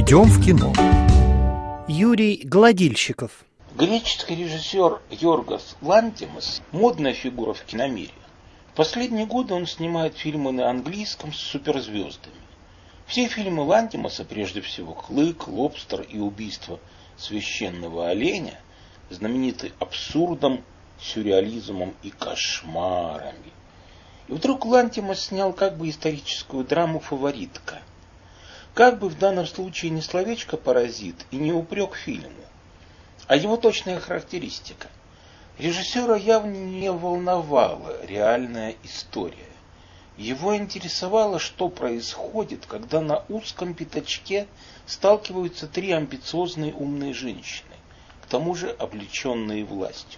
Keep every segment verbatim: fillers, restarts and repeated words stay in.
Идем в кино. Юрий Гладильщиков. Греческий режиссер Йоргос Лантимос – модная фигура в киномире. В последние годы он снимает фильмы на английском с суперзвездами. Все фильмы Лантимоса, прежде всего «Клык», «Лобстер» и «Убийство священного оленя», знамениты абсурдом, сюрреализмом и кошмарами. И вдруг Лантимос снял как бы историческую драму «Фаворитка». Как бы в данном случае не словечко «паразит» и не упрек фильму, а его точная характеристика. Режиссера явно не волновала реальная история. Его интересовало, что происходит, когда на узком пятачке сталкиваются три амбициозные умные женщины, к тому же облеченные властью.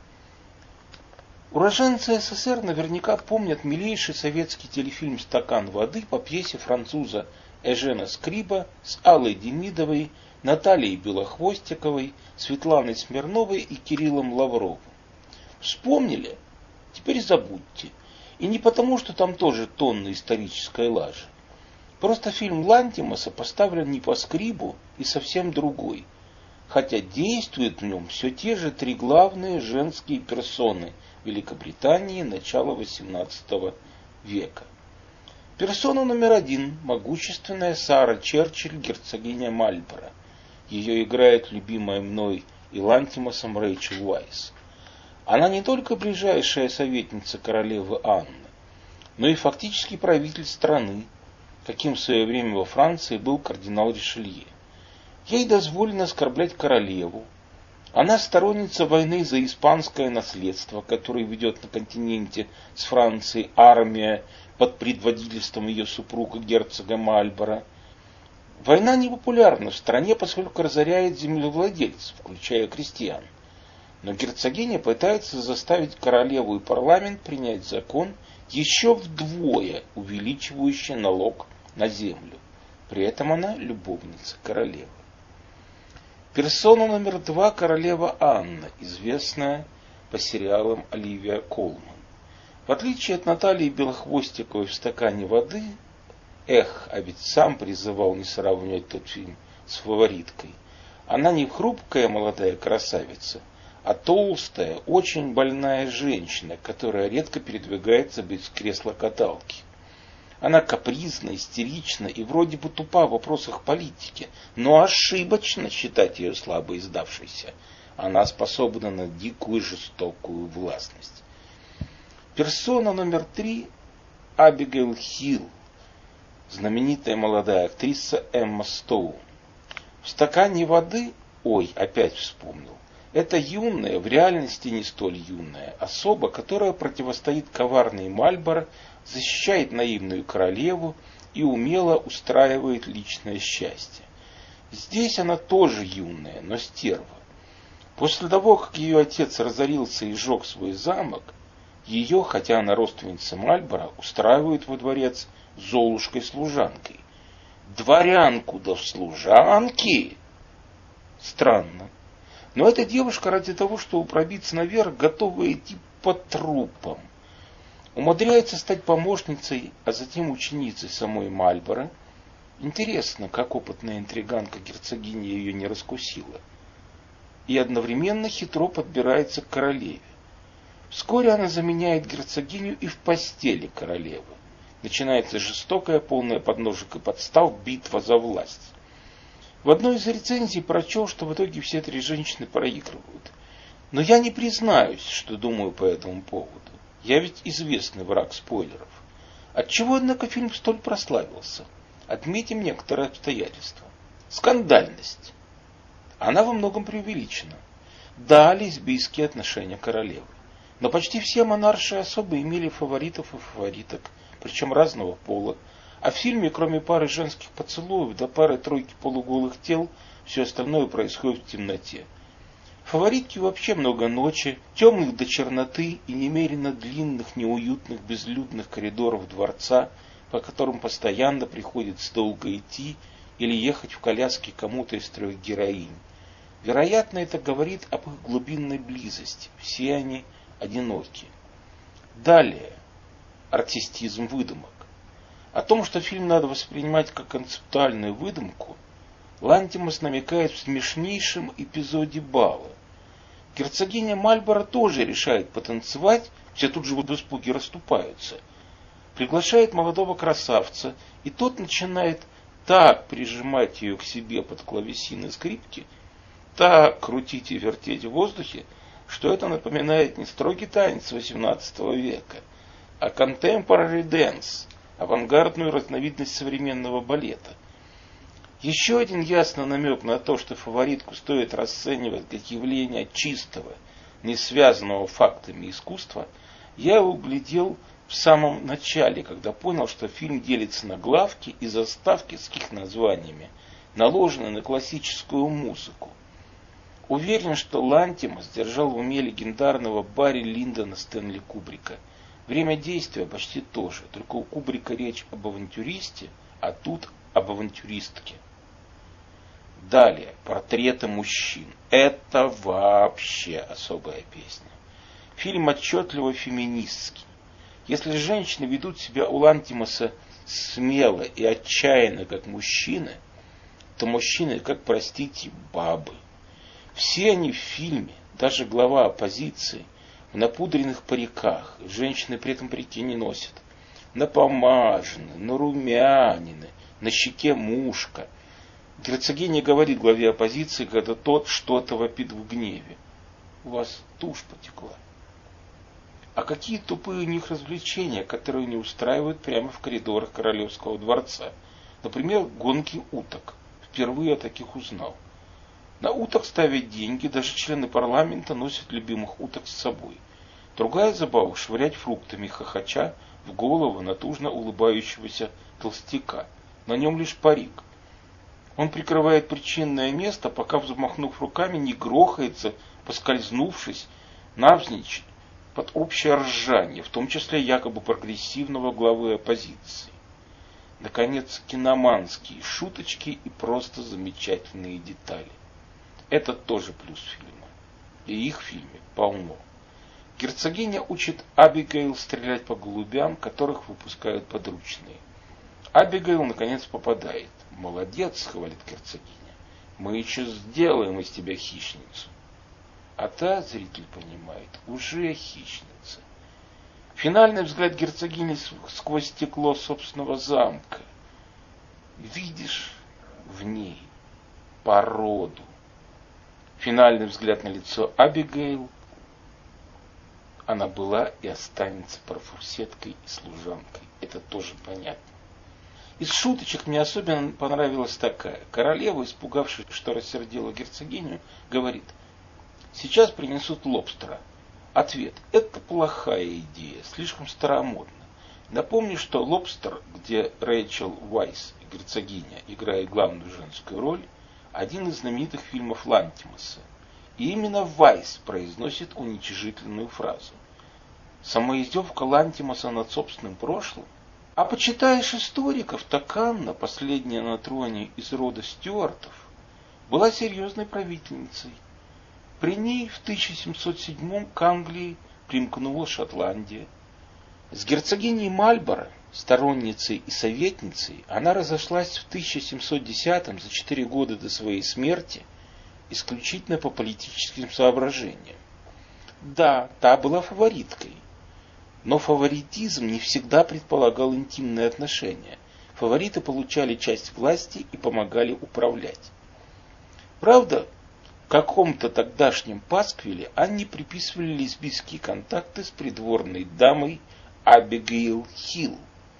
Уроженцы СССР наверняка помнят милейший советский телефильм «Стакан воды» по пьесе француза Эжена Скриба с Аллой Демидовой, Натальей Белохвостиковой, Светланой Смирновой и Кириллом Лавровым. Вспомнили? Теперь забудьте. И не потому, что там тоже тонны исторической лажи. Просто фильм Лантимоса поставлен не по Скрибу и совсем другой. Хотя действуют в нем все те же три главные женские персоны Великобритании начала восемнадцатого века. Персона номер один – могущественная Сара Черчилль, герцогиня Мальборо. Ее играет любимая мной и Лантимосом Рэйчел Уайс. Она не только ближайшая советница королевы Анны, но и фактически правитель страны, каким в свое время во Франции был кардинал Ришелье. Ей дозволено оскорблять королеву. Она сторонница войны за испанское наследство, которое ведет на континенте с Францией армия под предводительством ее супруга герцога Мальборо. Война непопулярна в стране, поскольку разоряет землевладельцев, включая крестьян. Но герцогиня пытается заставить королеву и парламент принять закон, еще вдвое увеличивающий налог на землю. При этом она любовница королевы. Персона номер два – королева Анна, известная по сериалам Оливия Колман. В отличие от Натальи Белохвостиковой в «Стакане воды», эх, а ведь сам призывал не сравнивать тот фильм с «Фавориткой», она не хрупкая молодая красавица, а толстая, очень больная женщина, которая редко передвигается без кресла-каталки. Она капризна, истерична и вроде бы тупа в вопросах политики, но ошибочно считать ее слабой и сдавшейся. Она способна на дикую жестокую властность. Персона номер три – Абигейл Хилл, знаменитая молодая актриса Эмма Стоун. В «Стакане воды», ой, опять вспомнил, это юная, в реальности не столь юная особа, которая противостоит коварной Мальборо, защищает наивную королеву и умело устраивает личное счастье. Здесь она тоже юная, но стерва. После того, как ее отец разорился и сжег свой замок, ее, хотя она родственница Мальборо, устраивают во дворец золушкой-служанкой. Дворянку да служанки! Странно. Но эта девушка ради того, чтобы пробиться наверх, готова идти по трупам. Умудряется стать помощницей, а затем ученицей самой Мальборо. Интересно, как опытная интриганка герцогиня ее не раскусила. И одновременно хитро подбирается к королеве. Вскоре она заменяет герцогиню и в постели королевы. Начинается жестокая, полная подножек и подстав битва за власть. В одной из рецензий прочел, что в итоге все три женщины проигрывают. Но я не признаюсь, что думаю по этому поводу. Я ведь известный враг спойлеров. Отчего, однако, фильм столь прославился? Отметим некоторые обстоятельства. Скандальность. Она во многом преувеличена. Да, лесбийские отношения королевы. Но почти все монарши особо имели фаворитов и фавориток, причем разного пола. А в фильме, кроме пары женских поцелуев до пары-тройки полуголых тел, все остальное происходит в темноте. Фаворитки вообще много ночи, темных до черноты и немерено длинных, неуютных, безлюдных коридоров дворца, по которым постоянно приходится долго идти или ехать в коляске кому-то из трех героинь. Вероятно, это говорит об их глубинной близости. Все они одиноки. Далее. Артистизм выдумок. О том, что фильм надо воспринимать как концептуальную выдумку, Лантимос намекает в смешнейшем эпизоде бала. Герцогиня Мальборо тоже решает потанцевать, все тут же в испуге расступаются. Приглашает молодого красавца, и тот начинает так прижимать ее к себе под клавесины скрипки, так крутить и вертеть в воздухе, что это напоминает не строгий танец восемнадцатого века, а contemporary dance, авангардную разновидность современного балета. Еще один ясный намек на то, что фаворитку стоит расценивать как явление чистого, не связанного фактами искусства, я углядел в самом начале, когда понял, что фильм делится на главки и заставки с их названиями, наложенные на классическую музыку. Уверен, что Лантимос держал в уме легендарного Барри Линдона Стэнли Кубрика. Время действия почти то же, только у Кубрика речь об авантюристе, а тут об авантюристке. Далее, портреты мужчин. Это вообще особая песня. Фильм отчетливо феминистский. Если женщины ведут себя у Лантимоса смело и отчаянно, как мужчины, то мужчины, как, простите, бабы. Все они в фильме, даже глава оппозиции, в напудренных париках, женщины при этом парики не носят, напомажены, нарумянины, на щеке мушка. Герцогиня говорит главе оппозиции, когда тот что-то вопит в гневе: у вас тушь потекла. А какие тупые у них развлечения, которые не устраивают прямо в коридорах королевского дворца. Например, гонки уток. Впервые я таких узнал. На уток ставят деньги, даже члены парламента носят любимых уток с собой. Другая забава — швырять фруктами, хохоча в голову натужно улыбающегося толстяка. На нем лишь парик. Он прикрывает причинное место, пока, взмахнув руками, не грохается, поскользнувшись навзничь под общее ржание, в том числе якобы прогрессивного главы оппозиции. Наконец, киноманские шуточки и просто замечательные детали. Это тоже плюс фильма. И их в фильме полно. Герцогиня учит Абигейл стрелять по голубям, которых выпускают подручные. Абигейл наконец попадает. «Молодец», — хвалит герцогиня, — «мы еще сделаем из тебя хищницу». А та, зритель понимает, уже хищница. Финальный взгляд герцогини сквозь стекло собственного замка. Видишь в ней породу. Финальный взгляд на лицо Абигейл. Она была и останется парфурсеткой и служанкой. Это тоже понятно. Из шуточек мне особенно понравилась такая. Королева, испугавшись, что рассердила герцогиню, говорит: сейчас принесут лобстера. Ответ: это плохая идея, слишком старомодно. Напомню, что «Лобстер», где Рэйчел Уайс, герцогиня, играет главную женскую роль, один из знаменитых фильмов Лантимоса. И именно Вайс произносит уничижительную фразу. Самоиздевка Лантимоса над собственным прошлым. А почитаешь историков, так Анна, последняя на троне из рода Стюартов, была серьезной правительницей. При ней в тысяча семьсот седьмом к Англии примкнула Шотландия. С герцогиней Мальборо, сторонницей и советницей, она разошлась в тысяча семьсот десятом, за четыре года до своей смерти, исключительно по политическим соображениям. Да, та была фавориткой, но фаворитизм не всегда предполагал интимные отношения. Фавориты получали часть власти и помогали управлять. Правда, в каком-то тогдашнем пасквиле Анне приписывали лесбийские контакты с придворной дамой Абигейл Хилл.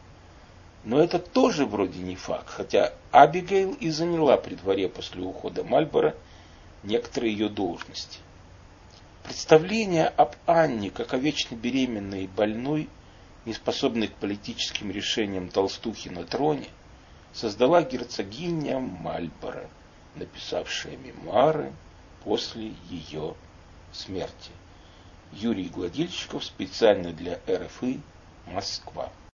Но это тоже вроде не факт, хотя Абигейл и заняла при дворе после ухода Мальборо некоторые ее должности. Представление об Анне как о вечно беременной и больной, неспособной к политическим решениям толстухи на троне, создала герцогиня Мальборо, написавшая мемуары после ее смерти. Юрий Гладильщиков, специально для эр эф и, Москва.